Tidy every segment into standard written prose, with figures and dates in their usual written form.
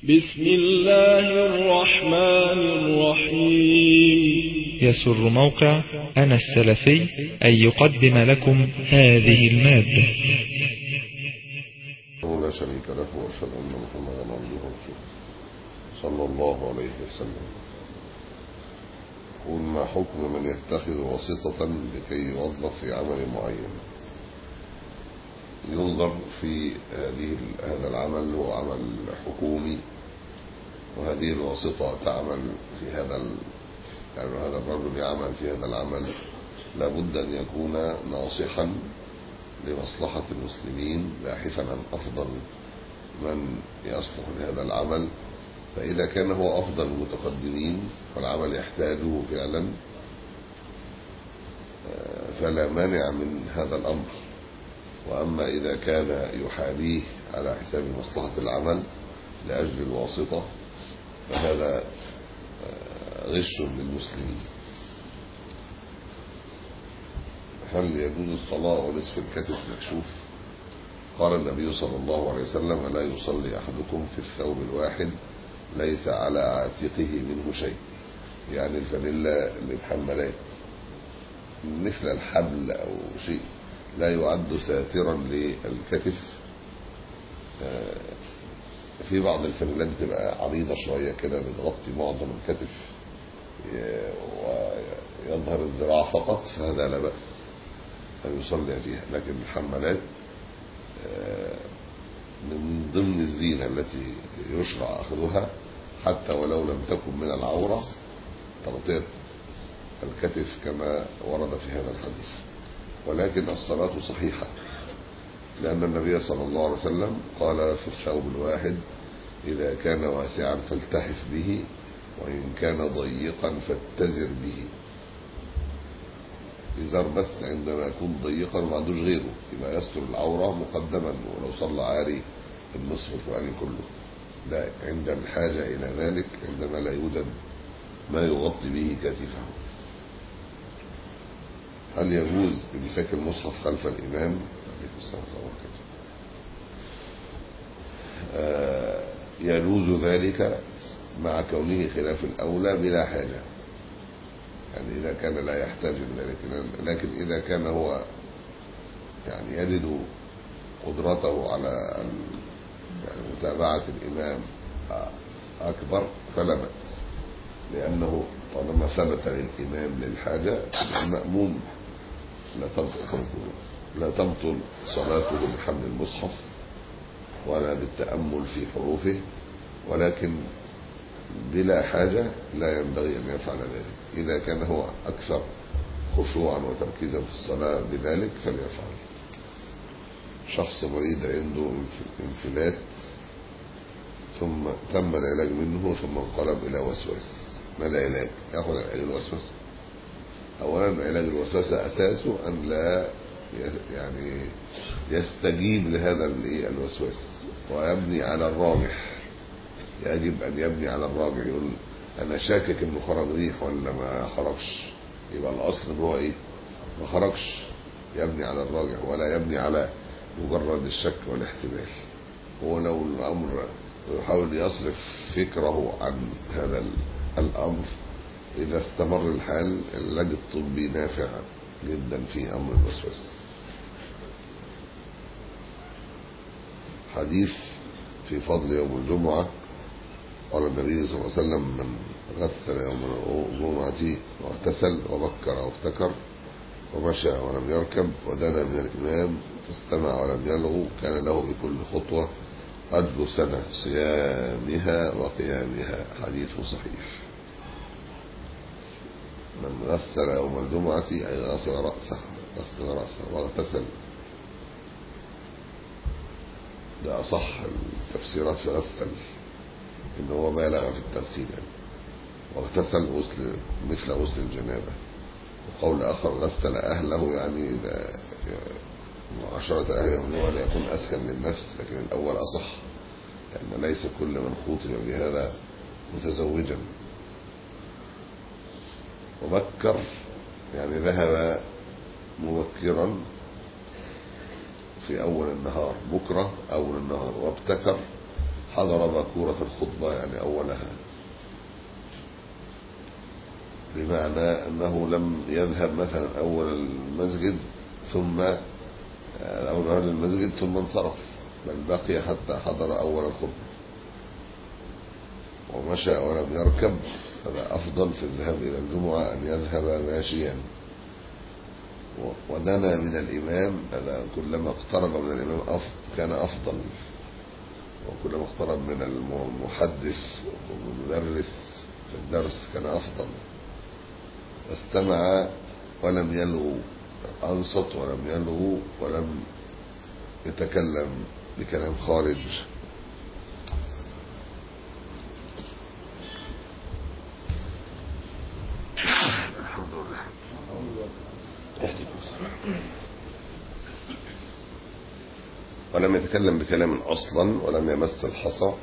بسم الله الرحمن الرحيم. يسر موقع أنا السلفي أن يقدم لكم هذه المادة. لا شريك له وأشهد أن محمدا عبده ورسوله صلى الله عليه وسلم. قل ما حكم من يتخذ واسطة لكي يوظف في عمل معين؟ ينظر في هذا العمل هو عمل حكومي، وهذه الواسطة تعمل في هذا الرجل يعمل في هذا العمل، لابد أن يكون ناصحا لمصلحة المسلمين باحثا عن أفضل من يصلح لهذا العمل. فإذا كان هو أفضل المتقدمين والعمل يحتاجه فعلا فلا مانع من هذا الأمر. وأما إذا كان يحابيه على حساب مصلحة العمل لأجل الواسطة فهذا غش للمسلمين. هل يجوز الصلاة ونصف الكتف مكشوف؟ قال النبي صلى الله عليه وسلم: لا يصلي أحدكم في الثوب الواحد ليس على عاتقه منه شيء، يعني الفانيلا للحمالات مثل الحبل أو شيء لا يعد ساترا للكتف. في بعض الفانيلات بتبقى عريضة شوية كده بتغطي معظم الكتف ويظهر الذراع فقط، فهذا لا بأس أن يصلي فيها. لكن الحمالات من ضمن الزينة التي يشرع أخذها حتى ولو لم تكن من العورة، تغطية الكتف كما ورد في هذا الحديث. ولكن الصلاة صحيحة، لأن النبي صلى الله عليه وسلم قال في الثوب الواحد: إذا كان واسعا فالتحف به، وإن كان ضيقا فاتزر به. إزار بس عندما يكون ضيقا وما عندوش غيره يبقى يستر العورة مقدما، ولو صلى عاري النصف الفوقاني كله، ده عند الحاجة إلى ذلك، عندما لا يوجد ما يغطي به كتفه. هل يجوز امساك المصحف خلف الإمام؟ يجوز ذلك مع كونه خلاف الأولى بلا حاجة، يعني إذا كان لا يحتاج لذلك. لكن إذا كان هو يعني يجد قدرته على يعني متابعة الإمام أكبر فلا بأس، لأنه طالما ثبت للإمام للحاجة المأموم لا تبطل صلاته بحمل المصحف ولا بالتأمل في حروفه، ولكن بلا حاجة لا ينبغي أن يفعل ذلك. إذا كان هو أكثر خشوعا وتركيزا في الصلاة بذلك فليفعل. شخص مريض عنده انفلات ثم تم العلاج منه ثم انقلب إلى وسواس، ما العلاج؟ يأخذ العلاج الوسواس. أولا علاج الوسواس أساسه أن لا يعني يستجيب لهذا الوسواس ويبني على الراجح. يجب أن يبني على الراجح، يقول أنا شاكك إنه خرج ريح ولا ما خرجش، يبقى الأصل إن هو ما خرجش. يبني على الراجح ولا يبني على مجرد الشك والاحتمال. هو لو الأمر يحاول يصرف فكره عن هذا الأمر، إذا استمر الحال العلاج الطبي نافع جدا في أمر الوسواس. حديث في فضل يوم الجمعة، قال النبي صلى الله عليه وسلم: من غسل يوم الجمعة واغتسل وبكر وابتكر ومشى ولم يركب ودنا من الإمام فاستمع ولم يلغو كان له بكل خطوة أجر سنة صيامها وقيامها. حديث صحيح. من غسل يوم الجمعة أي غسل رأسه واغتسل، ده أصح التفسيرات في غسل، إن هو بالغ في التغسيل يعني. واغتسل مثل غسل الجنابة. وقول آخر غسل أهله، يعني 10 أهله ليكون أسكن للنفس، لكن الأول أصح، لأن ليس كل من خوطب بهذا متزوجا. وبكر يعني ذهب مبكرا في أول النهار، بكرة أول النهار، وابتكر حضر باكورة الخطبة يعني أولها، بمعنى أنه لم يذهب مثلا أول المسجد ثم أول المسجد ثم انصرف، بل بقي حتى حضر أول الخطبة ومشى ولم يركب. هذا أفضل في الذهاب إلى الجمعة أن يذهب ماشيا ودنا من الإمام. هذا كلما اقترب من الإمام كان أفضل، وكلما اقترب من المحدث والمدرس في الدرس كان أفضل. واستمع ولم يلغو، أنصت ولم يلغو ولم يتكلم بكلام خارج. الحمد لله. ولم يتكلم بكلام أصلا ولم يمس الحصى،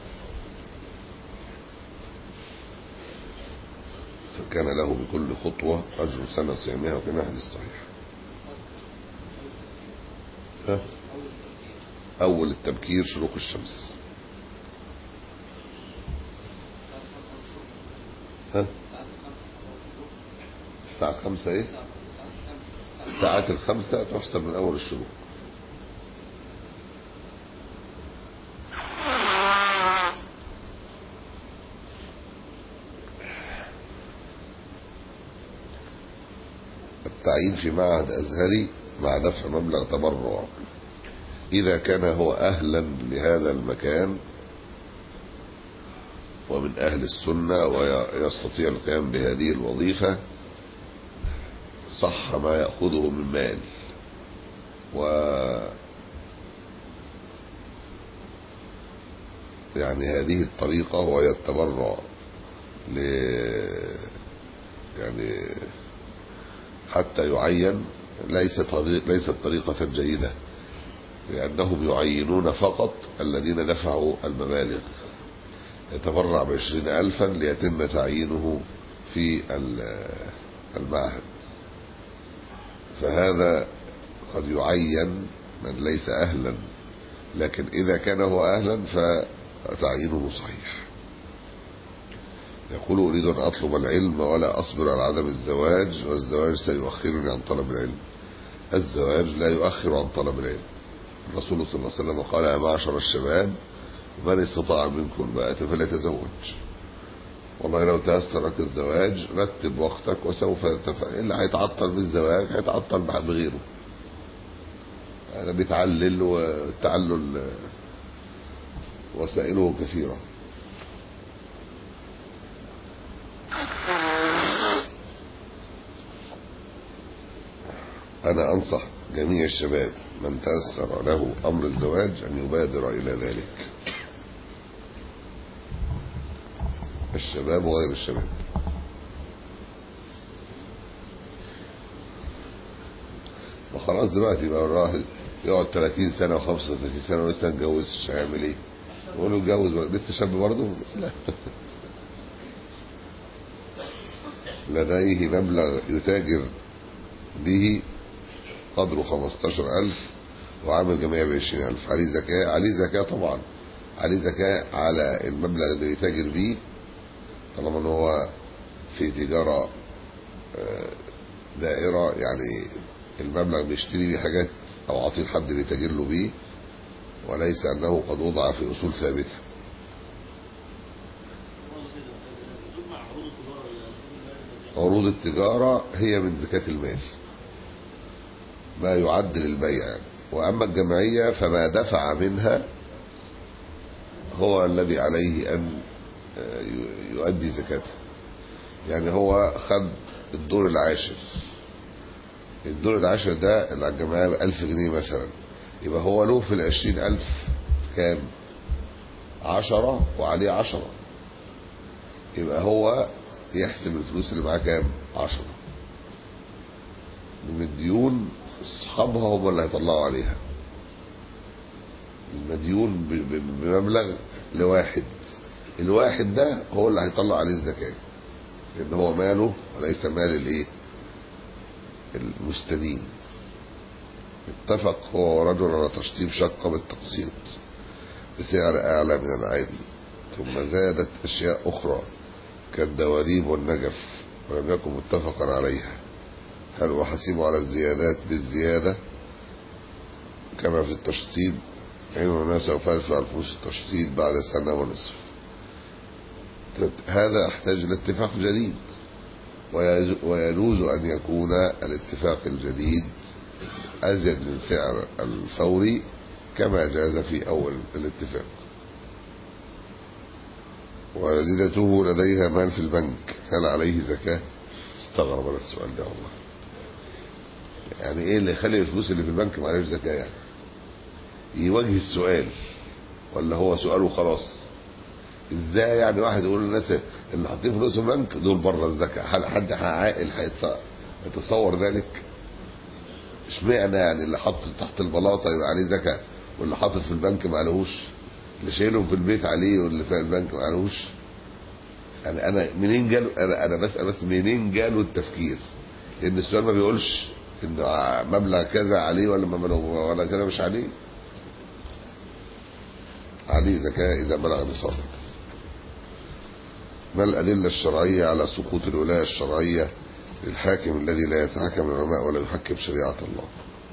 فكان له بكل خطوة أجر سنة صيامها، وكان حديث صحيح. أول التبكير شروق الشمس. الساعة 5 إيه؟ الساعات 5 تحسب من أول الشروق. التعيين في معهد أزهري مع دفع مبلغ تبرع إذا كان هو أهلا لهذا المكان ومن أهل السنة ويستطيع القيام بهذه الوظيفة، صح ما يأخذه من مال. يعني هذه الطريقة وهي التبرع يعني حتى يعين ليست طريقة جيدة، لأنهم يعينون فقط الذين دفعوا المبالغ. يتبرع ب20,000 ليتم تعيينه في المعهد، فهذا قد يعين من ليس أهلا، لكن إذا كان هو أهلا فتعيينه صحيح. يقول: أريد أن أطلب العلم ولا أصبر على عدم الزواج، والزواج سيؤخرني عن طلب العلم. الزواج لا يؤخر عن طلب العلم. الرسول صلى الله عليه وسلم قال: يا معشر الشباب من استطاع منكم الباءة فليتزوج. والله لو تيسر لك الزواج رتب وقتك، وسوف اللي هيتعطل بالزواج هيتعطل بغيره. هذا بيتعلل، والتعلل وسائله كثيرة. أنا أنصح جميع الشباب من تيسر له أمر الزواج أن يبادر إلى ذلك، الشباب وغير الشباب. وخلاص دلوقتي بقى الراجل يقعد 30 سنة و35 سنة ولسه ما اتجوزش، هيعمل ايه؟ يقول له اتجوز لسه شاب برضه؟ لا. لديه مبلغ يتاجر به قدره 15,000 وعامل جمعية ب20,000. عليه زكاة؟ عليه زكاة طبعا، عليه زكاة على المبلغ اللي يتاجر به، طالما ان هو في تجارة دائرة، يعني المبلغ بيشتري بيه حاجات او عطيه حد بيتاجر له بيه، وليس انه قد وضع في اصول ثابتة. عروض التجارة هي من زكاة المال، ما يعدل البيع يعني. واما الجمعية فما دفع منها هو الذي عليه ان يؤدي زكاته. يعني هو خد الدور العاشر، الدور العاشر ده اللي على الجمعية ب1000 جنيه مثلا، يبقى هو له في 20,000 كام؟ 10 وعليه 10، يبقى هو يحسب الفلوس اللي معاه كام؟ 10 من الديون. اصحابها هم اللي هيطلعوا عليها. المديون بمبلغ لواحد، الواحد ده هو اللي هيطلع عليه الزكاة، لأن هو ماله وليس مال الايه؟ المستدين. اتفق هو ورجل على تشطيب شقة بالتقسيط. بسعر أعلى من العادي، ثم زادت أشياء أخرى كالدواليب والنجف ولم يكن متفقا عليها، هل أحاسب على الزيادات بالزيادة كما في التشطيب؟ حين الناس سوف يدفع فلوس التشطيب بعد سنة ونصف. هذا يحتاج لاتفاق جديد، ويجوز أن يكون الاتفاق الجديد أزيد من سعر الفوري كما جاز في أول الاتفاق. والدته لديها مال في البنك، هل عليه زكاة؟ استغرب على السؤال ده والله. يعني ايه اللي يخلي الفلوس اللي في البنك ما عليهاش زكاة؟ يعني يواجه السؤال ولا هو سؤاله خلاص؟ ازاي يعني واحد يقول للناس اللي حاطين فلوس في البنك دول بره الزكاة؟ هل حد عاقل هيتصور ذلك؟ اشمعنى يعني اللي حاطط تحت البلاطه يبقى عليه زكاة واللي حاطط في البنك ما عليهوش؟ اللي شايلهم في البيت عليه واللي في البنك ما عليهوش؟ انا منين جاله؟ انا بسأل بس منين جاله التفكير؟ لان السؤال ما بيقولش ان مبلغ كذا عليه ولا مبلغ ولا كذا مش عليه. عليه زكاة اذا بلغ نصابه. ما الأدلة الشرعية على سقوط الولاية الشرعية للحاكم الذي لا يتحكم العلماء ولا يحكم شريعة الله؟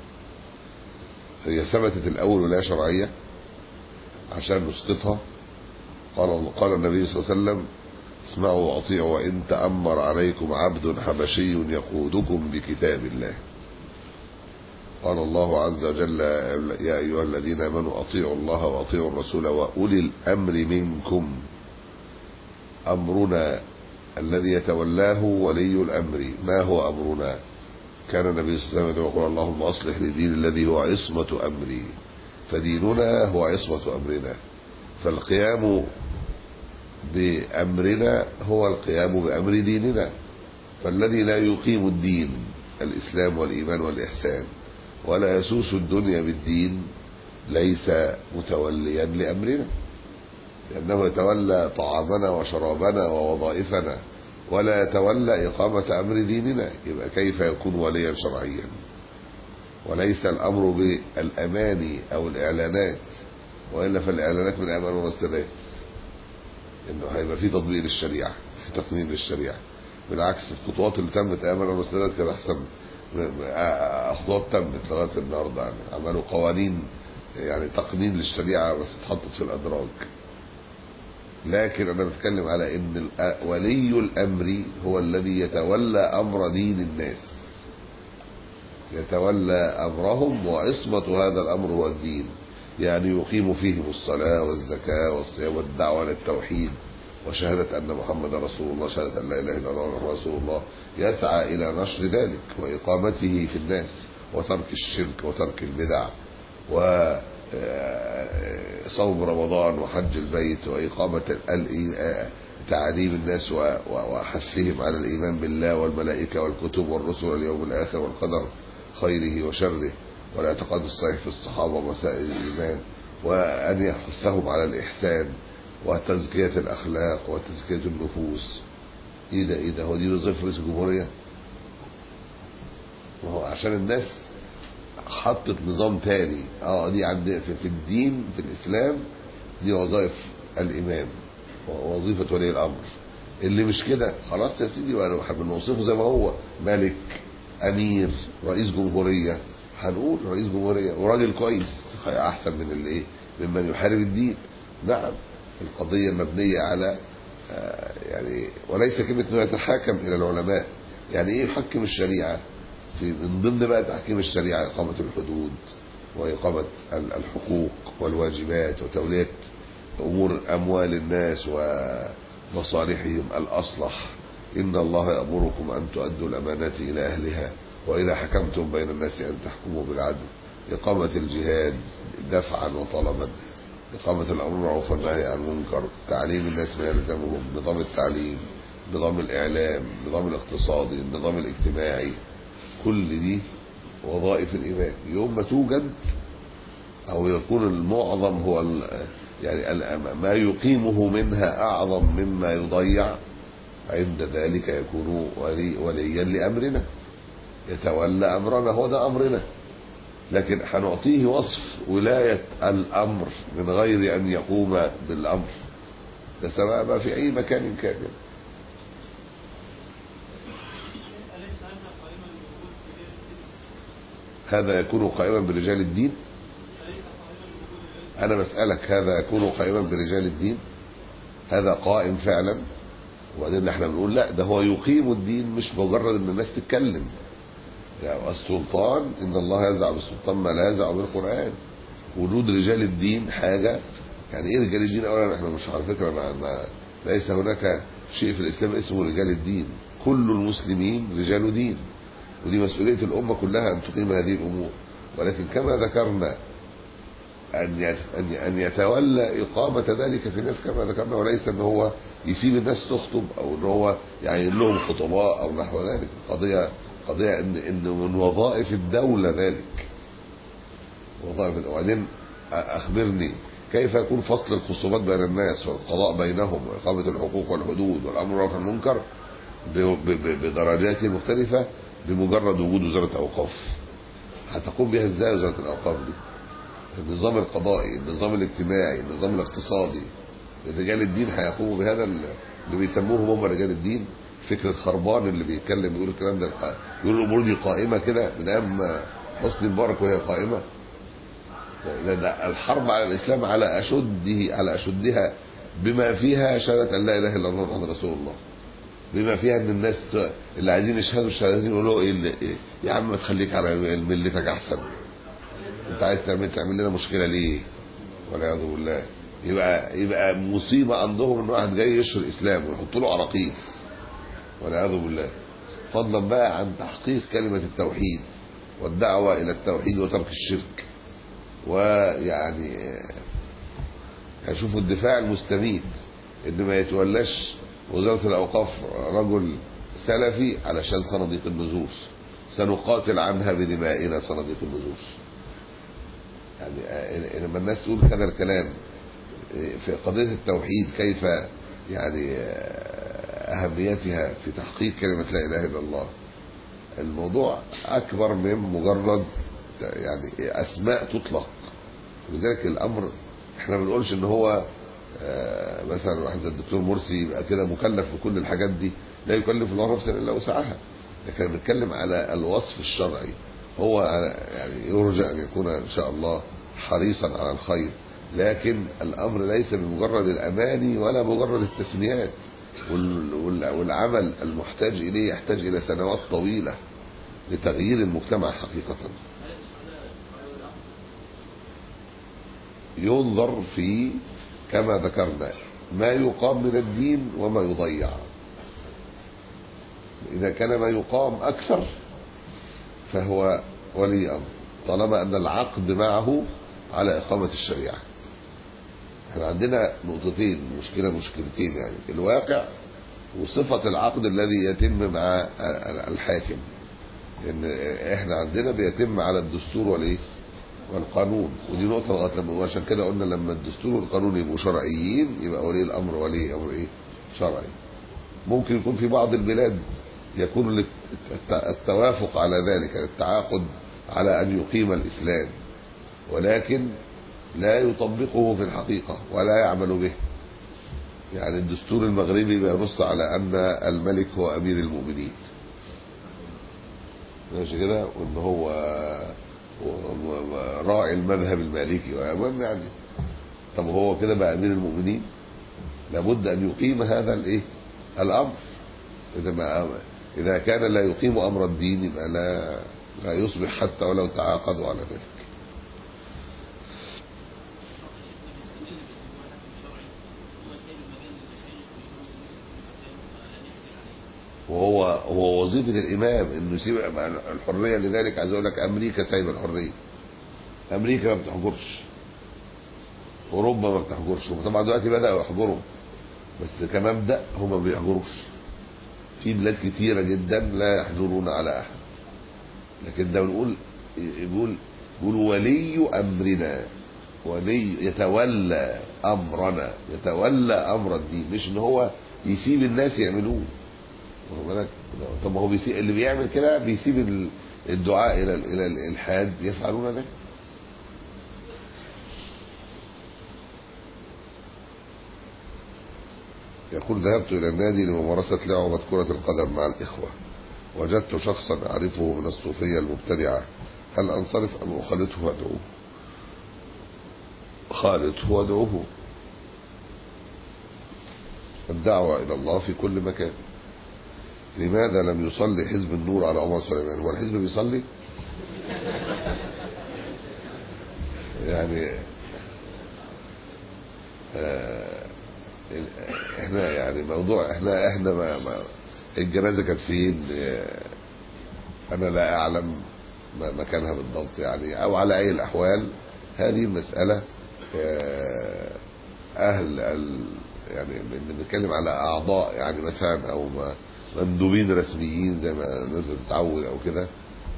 هي ثبتت الأول ولاية شرعية عشان نسقطها. قال النبي صلى الله عليه وسلم: اسمعوا واطيعوا وإن تأمر عليكم عبد حبشي يقودكم بكتاب الله. قال الله عز وجل: يا أيها الذين آمنوا أطيعوا الله وأطيعوا الرسول وأولي الأمر منكم. أمرنا الذي يتولاه ولي الأمر. ما هو أمرنا؟ كان النبي صلى الله عليه وسلم يقول: اللهم أصلح لدين الذي هو عصمة أمري. فديننا هو عصمة أمرنا، فالقيام بأمرنا هو القيام بأمر ديننا. فالذي لا يقيم الدين الإسلام والإيمان والإحسان ولا يسوس الدنيا بالدين ليس متوليا لأمرنا، لأنه يتولى طعامنا وشرابنا ووظائفنا ولا يتولى إقامة أمر ديننا. يبقى كيف يكون وليا شرعيا؟ وليس الأمر بالأماني أو الإعلانات، وإلا فالإعلانات من أمان والسداد، إنه هيبقى في تطبيق للشريعة، في تقنين للشريعة. بالعكس الخطوات اللي تمت أمان والسداد كانت أحسن خطوات تمت لغاية النهارده. يعني عملوا قوانين يعني تقنين للشريعة بس اتحطت في الأدراج. لكن أنا بتكلم على إن ولي الأمر هو الذي يتولى أمر دين الناس، يتولى أمرهم، وعصمة هذا الأمر هو الدين. يعني يقيم فيهم الصلاة والزكاة والصيام والدعوة للتوحيد وشهادة أن محمد رسول الله، شهادة أن لا إله إلا الله رسول الله، يسعى إلى نشر ذلك وإقامته في الناس وترك الشرك وترك البدع وصوم رمضان وحج البيت وإقامة تعاليم الناس وحثهم على الإيمان بالله والملائكة والكتب والرسل واليوم الآخر والقدر خيره وشره والاعتقاد الصحيح في الصحابة ومسائل الإيمان، وأن يحثهم على الإحسان وتزكية الأخلاق وتزكية النفوس. إيه ده هو دي وظيفة رئيس الجمهورية؟ وهو عشان الناس حطت نظام تاني. دي عندنا في الدين في الإسلام دي وظائف الإمام ووظيفة ولي الأمر. اللي مش كده خلاص يا سيدي بنوصفه زي ما هو ملك، أمير، رئيس جمهورية، هنقول رئيس جمهورية وراجل كويس أحسن من اللي إيه ممن يحارب الدين. نعم القضية مبنية على يعني وليس كلمة أنه يتحاكم إلى العلماء. يعني إيه يحكم الشريعة؟ في من ضمن بقى تحكيم الشريعة إقامة الحدود وإقامة الحقوق والواجبات وتولية أمور أموال الناس ومصالحهم الأصلح. إن الله يأمركم أن تؤدوا الأمانات إلى أهلها وإذا حكمتم بين الناس أن تحكموا بالعدل. إقامة الجهاد دفعا وطلبا، إقامة الأمر بالمعروف والنهي عن المنكر، تعليم الناس ما يلزمهم، نظام التعليم، نظام الإعلام، نظام الاقتصادي، النظام الاجتماعي. كل دي وظائف الإمام. يوم ما توجد أو يكون المعظم هو يعني ما يقيمه منها أعظم مما يضيع، عند ذلك يكون وليا لأمرنا، يتولى أمرنا. هو ده أمرنا. لكن هنعطيه وصف ولاية الأمر من غير أن يقوم بالأمر، ده سواء ما في أي مكان كان. هذا يكون قائما برجال الدين؟ أنا بسألك هذا يكون قائما برجال الدين؟ هذا قائم فعلا. وبعدين احنا بنقول لا، ده هو يقيم الدين، مش مجرد ان الناس تتكلم. يعني السلطان ان الله يزع بالسلطان ما لا يزع بالقرآن. وجود رجال الدين حاجة. يعني ايه رجال الدين؟ اولا احنا مش على فكرة ما ليس هناك شيء في الاسلام اسمه رجال الدين. كل المسلمين رجال دين، ودي مسؤولية الامة كلها ان تقيم هذه الامور. ولكن كما ذكرنا أن يتولى إقامة ذلك في الناس كما ذكرنا، وليس أن هو يسيب الناس تخطب أو أن هو يعين لهم خطباء أو نحو ذلك. قضية أن من وظائف الدولة ذلك، وظائف. وبعدين أخبرني كيف يكون فصل الخصومات بين الناس والقضاء بينهم وإقامة الحقوق والحدود والأمر بالمعروف والمنكر بدرجات مختلفة بمجرد وجود وزارة أوقاف؟ هتقوم بها إزاي وزارة الأوقاف دي؟ النظام القضائي، النظام الاجتماعي، النظام الاقتصادي، رجال الدين هيقوموا بهذا اللي بيسموهم هم رجال الدين. فكر الخربان اللي بيتكلم بيقول الكلام ده، يقول الامور دي قائمه كده من ايام حسني مبارك وهي قائمه. ده الحرب على الاسلام على اشدها بما فيها شهاده ان لا اله الا الله محمد رسول الله، بما فيها ان الناس اللي عايزين يشهدوا الشهادتين يقولوا ايه يا عم ما تخليك على ملتك احسن، انت عايز تعمل لنا مشكله ليه؟ والعياذ بالله. يبقى مصيبه عندهم ان واحد جاي يشهر الاسلام ويحط له عراقيل، والعياذ بالله. فضلا بقى عن تحقيق كلمه التوحيد والدعوه الى التوحيد وترك الشرك. ويعني هشوفوا الدفاع المستميت ان ما يتولاش وزاره الاوقاف رجل سلفي علشان صناديق النذور، سنقاتل عنها بدمائنا صناديق النذور. يعني لما الناس تقول هذا الكلام في قضية التوحيد، كيف يعني أهميتها في تحقيق كلمة لا إله إلا الله، الموضوع أكبر من مجرد يعني أسماء تطلق. ولذلك الأمر احنا ما بنقولش إن هو مثلا واحد زي الدكتور مرسي يبقى كده مكلف بكل الحاجات دي، لا يكلف الله نفسا إلا وسعها. لكن بنتكلم على الوصف الشرعي. هو يعني يرجى أن يكون إن شاء الله حريصا على الخير، لكن الأمر ليس بمجرد الأماني ولا مجرد التسميات. والعمل المحتاج إليه يحتاج إلى سنوات طويلة لتغيير المجتمع حقيقة. ينظر في كما ذكرنا ما يقام من الدين وما يضيع. إذا كان ما يقام أكثر فهو ولي أمر، طالما أن العقد معه على إقامة الشريعة. احنا عندنا نقطتين، مشكلتين يعني، الواقع وصفة العقد الذي يتم مع الحاكم. لأن احنا عندنا بيتم على الدستور والايه والقانون، ودي نقطة لغاية عشان كده قلنا لما الدستور والقانون يبقوا شرعيين يبقى ولي الأمر ولي أمر ايه شرعي. ممكن يكون في بعض البلاد يكون التوافق على ذلك، التعاقد على أن يقيم الإسلام، ولكن لا يطبقه في الحقيقة ولا يعمل به. يعني الدستور المغربي بينص على أن الملك هو أمير المؤمنين، ماشي كده، وأن هو راعي المذهب المالكي، وأمام يعني طب هو كده بقى أمير المؤمنين؟ لابد أن يقيم هذا الإيه الأمر. إذا كان لا يقيم أمر الدين يبقى لا يصبح حتى ولو تعاقدوا على ذلك. وهو وظيفة الإمام إنه يسيب الحرية. لذلك عايز أقول لك أمريكا سايبة الحرية. أمريكا ما بتحجرش، أوروبا ما بتحجرش. طبعا دلوقتي بدأوا يحجروا، بس كمبدأ هم ما بيحجروش. في بلاد كتيرة جدا لا يحجرون على أحد. لكن ده يقول ولي أمرنا، ولي يتولى أمرنا، يتولى أمر الدين، مش إن هو يسيب الناس يعملوه. طب هو اللي بيعمل كده بيسيب الدعاء إلى الإلحاد يفعلون ذلك. يقول ذهبت إلى النادي لممارسة لعبة كرة القدم مع الإخوة، وجدت شخصا أعرفه من الصوفية المبتدعة، هل أنصرف أم أخالطه وأدعوه؟ خالطه وأدعوه. الدعوة إلى الله في كل مكان. لماذا لم يصلي حزب النور على عمر سليمان؟ هو الحزب بيصلي؟ يعني احنا يعني موضوع احنا ما الجنازة كانت فين؟ انا لا اعلم مكانها بالضبط يعني، او على اي الاحوال هذه المسألة اهل يعني بنتكلم على اعضاء يعني مثلا او مندوبين رسميين زي ما الناس بتتعود او كده،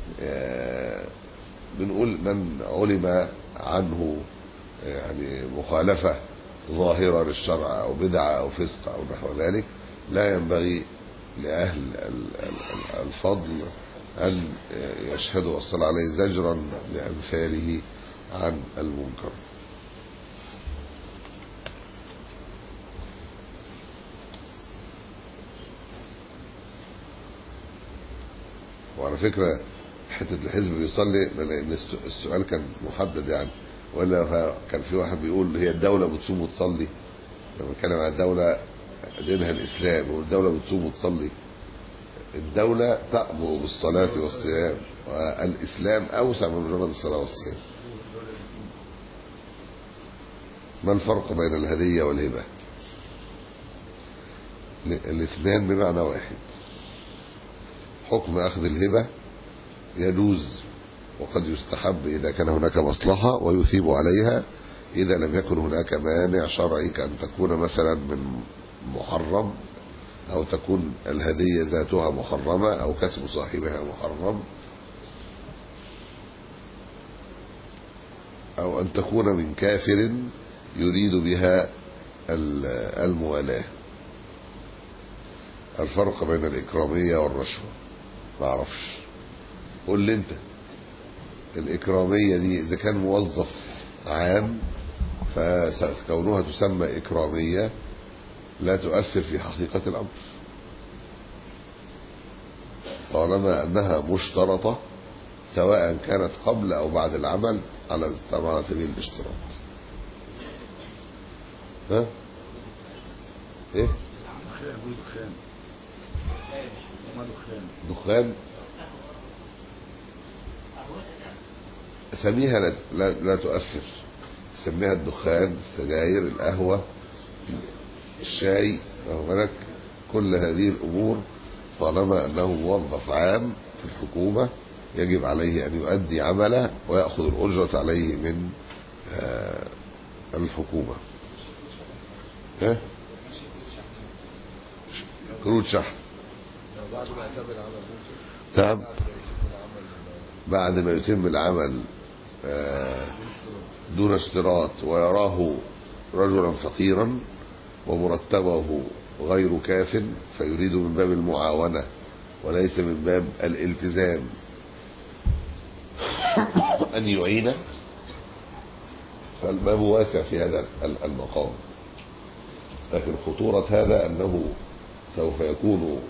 بنقول من علم عنه يعني مخالفة ظاهرة للشرع او بدعة او فسق او نحو ذلك، لا ينبغي لأهل الفضل أن يشهدوا والصلاة عليه زجرا لأمثاله عن المنكر. وعلى فكرة حتة الحزب بيصلي، لأن السؤال كان محدد يعني، ولا كان في واحد بيقول هي الدولة بتصوم وتصلي؟ لما نتكلم عن الدولة دينها الإسلام، والدولة بتصوم وتصلي. الدولة تأمر بالصلاة والصيام، والإسلام أوسع من مجرد الصلاة والصيام. ما الفرق بين الهدية والهبة؟ الاثنان بمعنى واحد. حكم أخذ الهبة يجوز وقد يستحب إذا كان هناك مصلحة، ويثيب عليها إذا لم يكن هناك مانع شرعي، كأن تكون مثلا من محرم، أو تكون الهدية ذاتها محرمة، أو كسب صاحبها محرم، أو أن تكون من كافر يريد بها الموالاة. الفرق بين الإكرامية والرشوة ما أعرفش، قول لي أنت. الإكرامية دي إذا كان موظف عام فكونها تسمى إكرامية لا تؤثر في حقيقة الأمر، طالما أنها مشترطة سواء كانت قبل أو بعد العمل على سبيل الاشتراط. ها؟ إيه؟ دخان سميها لا تؤثر، سميها الدخان، السجاير، القهوة، الشاي، كل هذه الأمور طالما أنه موظف عام في الحكومة يجب عليه أن يؤدي عمله ويأخذ الأجرة عليه من الحكومة. ها؟ كروت شحن نعم، بعد ما يتم العمل دون اشتراط، ويراه رجلا فقيرا ومرتبه غير كاف، فيريد من باب المعاونة وليس من باب الالتزام أن يعينه، فالباب واسع في هذا المقام. لكن خطورة هذا أنه سوف يكون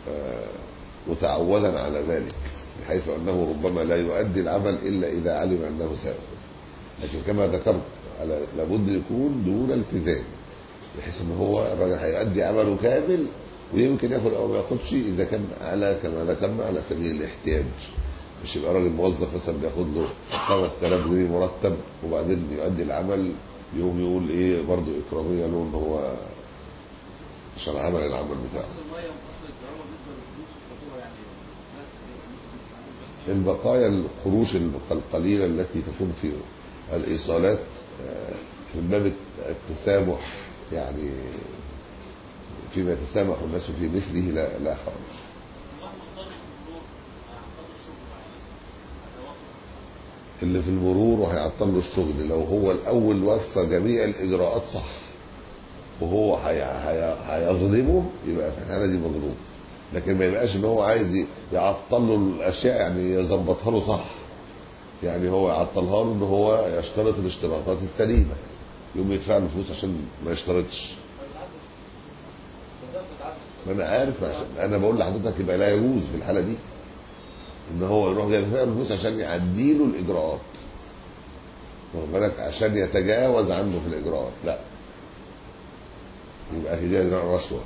متعودا على ذلك، بحيث أنه ربما لا يؤدي العمل إلا إذا علم أنه سيأخذ. لكن كما ذكرت لابد يكون دون التزام، بحيث أنه هو الراجل هيؤدي عمله كامل ويمكن ياخد أو ما ياخدش إذا كان على كما ذكرنا على سبيل الاحتياج. مش يبقى راجل موظف مثلا بياخد له 5000 جنيه مرتب وبعدين يؤدي العمل يوم يقول إيه برضه إكرامية له إن هو عشان عمل العمل بتاعه. البقايا القروش القليلة التي تكون في الإيصالات من باب التسامح، يعني فيما يتسامح الناس في مثله لا حرج. اللي في المرور وهيعطل له الشغل لو هو الأول وفى جميع الإجراءات صح وهو هيظلمه، يبقى في الحالة دي مظلوم. لكن ما يبقاش ان هو عايز يعطل له الاشياء، يعني يظبطها له صح، يعني هو يعطلها له ان هو يشترط الاشتراطات السليمه، يقوم يدفع له فلوس عشان ما يشترطش. ما انا عارف، عشان انا بقول لحضرتك يبقى لا يجوز في الحاله دي ان هو يروح يدفع له فلوس عشان يعدي له الاجراءات، واخد بالك، عشان يتجاوز عنه في الاجراءات، لا، يبقى هي رشوه.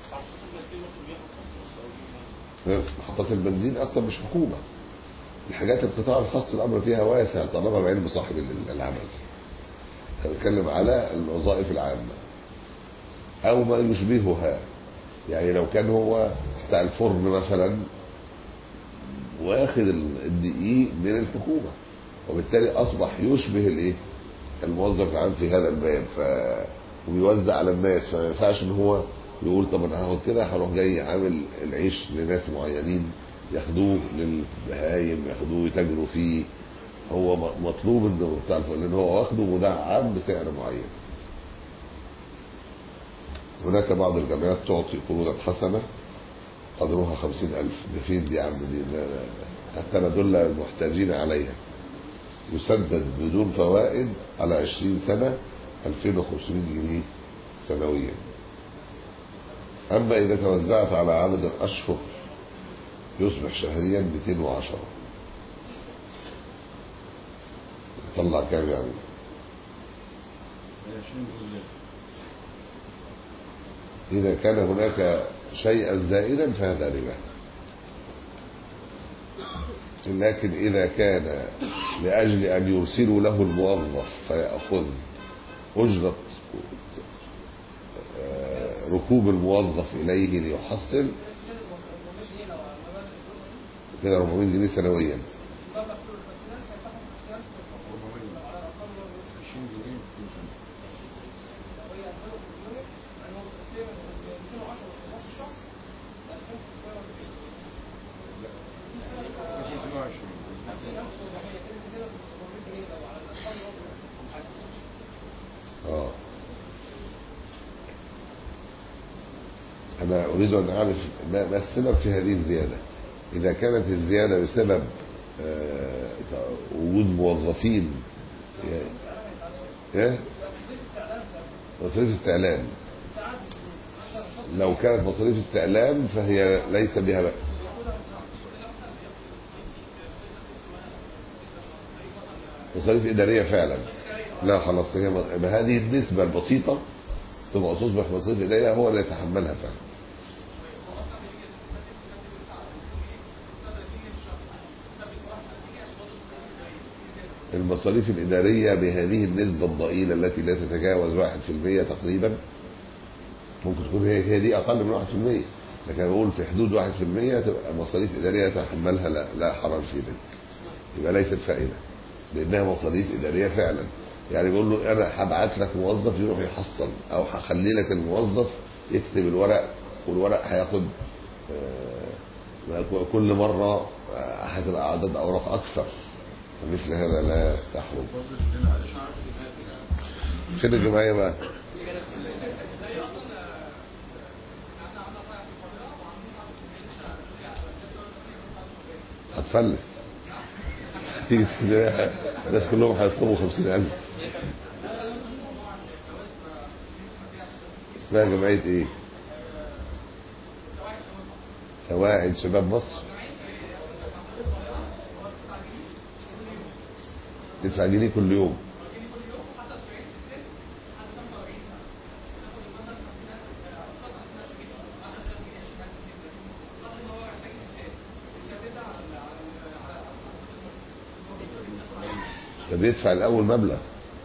محطات البنزين اصلا مش حكومه، الحاجات القطاع الخاص الامر فيها واسع طالما بعلم صاحب العمل. انا بتكلم على الوظائف العامه او ما يشبهها، يعني لو كان هو بتاع الفرن مثلا واخد الدقيق من الحكومه، وبالتالي اصبح يشبه الايه الموظف العام في هذا الباب، وبيوزع على الناس، فما ينفعش ان هو يقول طب انا هاخد كده هروح جاي عامل العيش لناس معينين ياخدوه للبهايم، ياخدوه يتاجروا فيه. هو مطلوب انه بتاع لان هو واخده مدعم بسعر معين. هناك بعض الجمعيات تعطي قروضا حسنه قدرها 50,000. ده فين دي يا عم؟ دي حتى ندل المحتاجين عليها. يسدد بدون فوائد على 20 سنة 2500 جنيه سنويا. أما إذا توزعت على عدد الأشهر يصبح شهريا 210. يطلع كام يعني؟ إذا كان هناك شيئا زائدا فهذا ربا، لكن إذا كان لأجل أن يرسلوا له الموظف فيأخذ أجرة ركوب الموظف إليه ليحصل كده 400 جنيه سنويا. أنا أريد أن أعرف ما السبب في هذه الزيادة. إذا كانت الزيادة بسبب وجود موظفين مصاريف استعلام، لو كانت مصاريف استعلام فهي ليس بها بأس. مصاريف إدارية فعلا، لا خلاص، هي بهذه النسبة البسيطة تبقى تصبح مصاريف إدارية هو اللي يتحملها فعلا. المصاريف الإدارية بهذه النسبة الضئيلة التي لا تتجاوز 1% تقريبا، ممكن تكون هي دي أقل من 1%، لكن أقول في حدود 1% تبقى مصاريف إدارية تحملها لا حرج في ذلك، يبقى ليست فائدة لأنها مصاريف إدارية فعلا. يعني بيقول له أنا هبعت لك موظف يروح يحصل، أو هخلي لك الموظف يكتب الورق، والورق هياخد كل مرة هتبقى عدد أوراق أكثر، فمثل هذا لا يحرم. فين الجمعية بقى؟ هتفلس، تيجي اسكندرية الناس كلهم هيطلبوا 50,000. اسمها جمعية ايه؟ سواعد شباب مصر. تدفع جنيه كل يوم. ده بيدفع الأول مبلغ.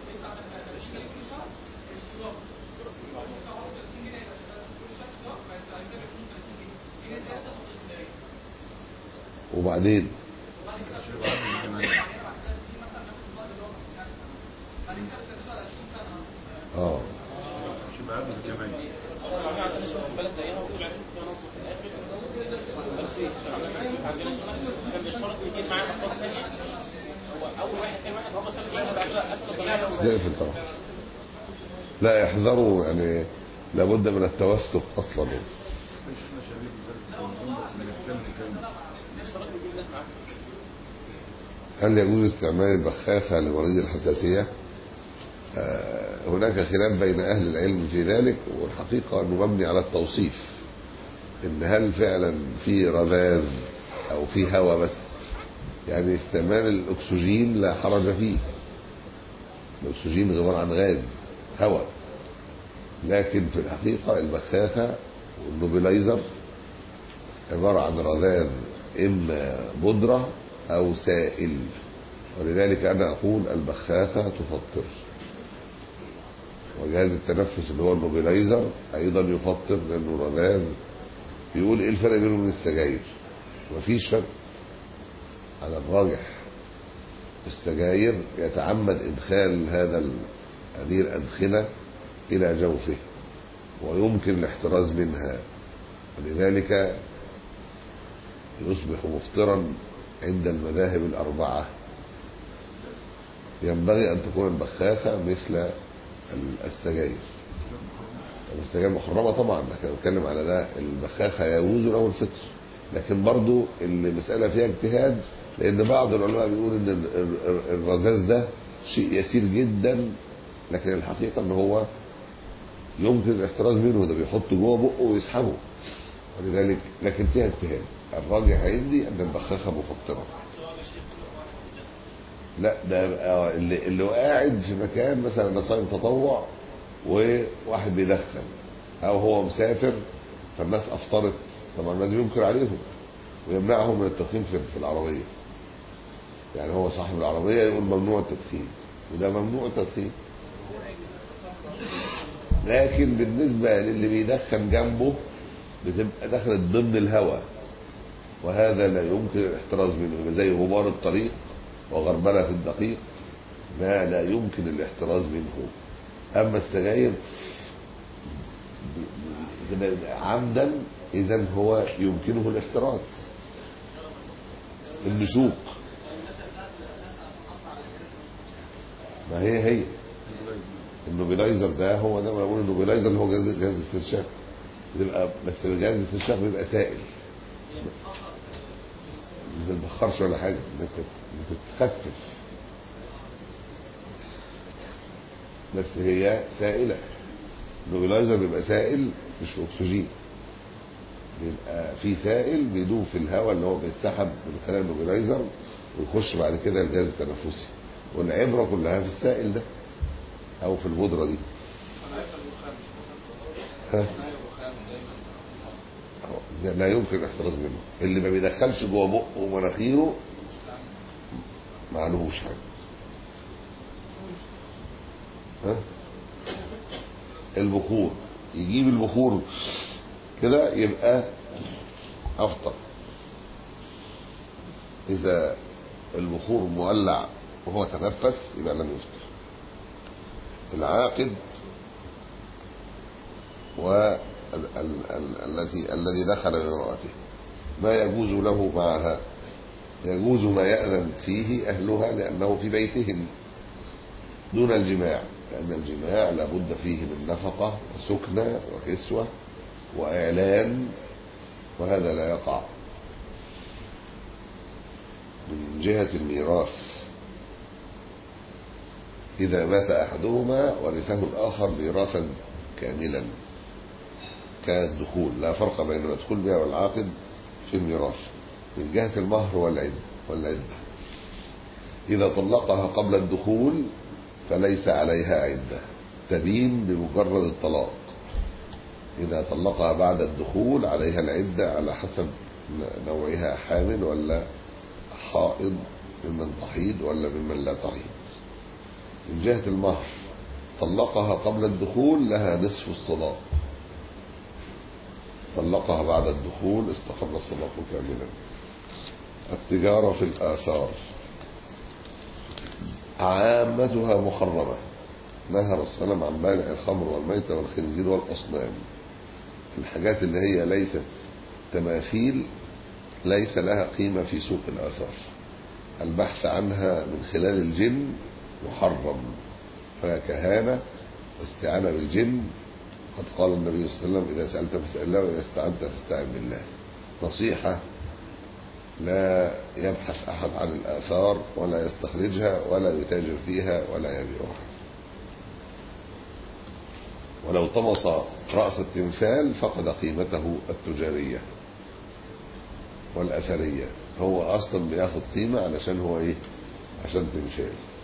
وبعدين نقفل طبعا. لا يحذروا، يعني لابد من التوثق اصلا. هل يجوز استعمال البخاخة لمريض الحساسية؟ هناك خلاف بين أهل العلم في ذلك، والحقيقة أنه مبني على التوصيف، إن هل فعلا في رذاذ أو في هواء بس. يعني استعمال الأكسجين لا حرج فيه، الأكسجين عبارة عن غاز هواء، لكن في الحقيقة البخاخة والنوبلايزر عبارة عن رذاذ إما بودرة أو سائل، ولذلك أنا أقول البخاخة تفطر، وجهاز التنفس اللي هو النوبلايزر أيضا يفطر لأنه رذاذ. بيقول إيه الفرق بينه وبين السجاير؟ مفيش فرق على الراجح. السجاير يتعمد إدخال هذه الأدخنة إلى جوفه ويمكن الاحتراز منها، ولذلك يصبح مفطرا عند المذاهب الأربعة. ينبغي أن تكون البخاخة مثل السجاير. السجاير محرمة طبعا، لكن بتكلم على ده البخاخة يجوز له الفطر، لكن برضو المسألة فيها اجتهاد، لأن بعض العلماء بيقول إن الرذاذ ده شيء يسير جدا، لكن الحقيقة إن هو يمكن الاحتراز منه، ده بيحط جوه بقه ويسحبه، ولذلك لكن فيها اجتهاد. الراجح عندي أن البخاخة مفطرة. لا ده اللي قاعد في مكان مثلا ده صايم تطوع وواحد بيدخن، او هو مسافر فالناس افطرت، طبعا لازم ينكر عليهم ويمنعهم من التدخين في العربيه. يعني هو صاحب العربيه يقول ممنوع التدخين، وده ممنوع التدخين، لكن بالنسبه للي بيدخن جنبه بتبقى دخلت ضمن الهواء، وهذا لا يمكن الاحتراز منه، زي غبار الطريق وغربلة الدقيق، ما لا يمكن الاحتراز منه. أما السجاير عمدا إذن هو يمكنه الاحتراز. النشوق ما هي النوبلايزر ده هو ده، ما بقول النوبلايزر اللي هو جهاز الاستنشاق، بيبقى بس جهاز الاستنشاق بيبقى سائل، ما بتبخرش ولا حاجة، بتتخفف، بس هي سائلة. النوبلايزر بيبقى سائل مش أكسجين، بيبقى في سائل بيدوب في الهواء اللي هو بيتسحب من خلال النوبلايزر ويخش بعد كده الجهاز التنفسي، والعبرة كلها في السائل ده أو في البودرة دي. لا يمكن الاحتراز منه. اللي ما بيدخلش جوه بقه ومناخيره ما عليهوش حاجه. البخور يجيب البخور كده يبقى افطر. اذا البخور مولع وهو تنفس يبقى لم يفطر. العاقد الذي دخل بامرأته ما يجوز له معها، يجوز ما يأذن فيه أهلها لأنه في بيتهم دون الجماع، لأن الجماع لابد فيه من نفقة وسكنة وكسوة وإعلان، وهذا لا يقع. من جهة الميراث إذا مات أحدهما ورثه الآخر ميراثا كاملا كالدخول، لا فرق بين المدخول بها والعاقد في الميراث. من جهة المهر والعدة إذا طلقها قبل الدخول فليس عليها عدة، تبين بمجرد الطلاق. إذا طلقها بعد الدخول عليها العدة على حسب نوعها، حامل ولا حائض، ممن تحيض ولا ممن لا تحيض. من جهة المهر طلقها قبل الدخول لها نصف الصداق، طلقها بعد الدخول استقر الصداق كاملا. التجارة في الآثار عامتها محرمة، نهى الرسول صلى الله عليه وسلم عن بيع الخمر والميتة والخنزير والأصنام. الحاجات اللي هي ليست تماثيل ليس لها قيمة في سوق الآثار، البحث عنها من خلال الجن محرم، فكهانة واستعانة بالجن قد قال النبي صلى الله عليه وسلم: إذا سألت فاسأل الله وإذا استعنت فاستعن بالله. نصيحة لا يبحث أحد عن الآثار ولا يستخرجها ولا يتاجر فيها ولا يبيعها. ولو طمس رأس التمثال فقد قيمته التجارية والأثرية. هو أصلا بياخد قيمة علشان هو إيه؟ عشان تمثال.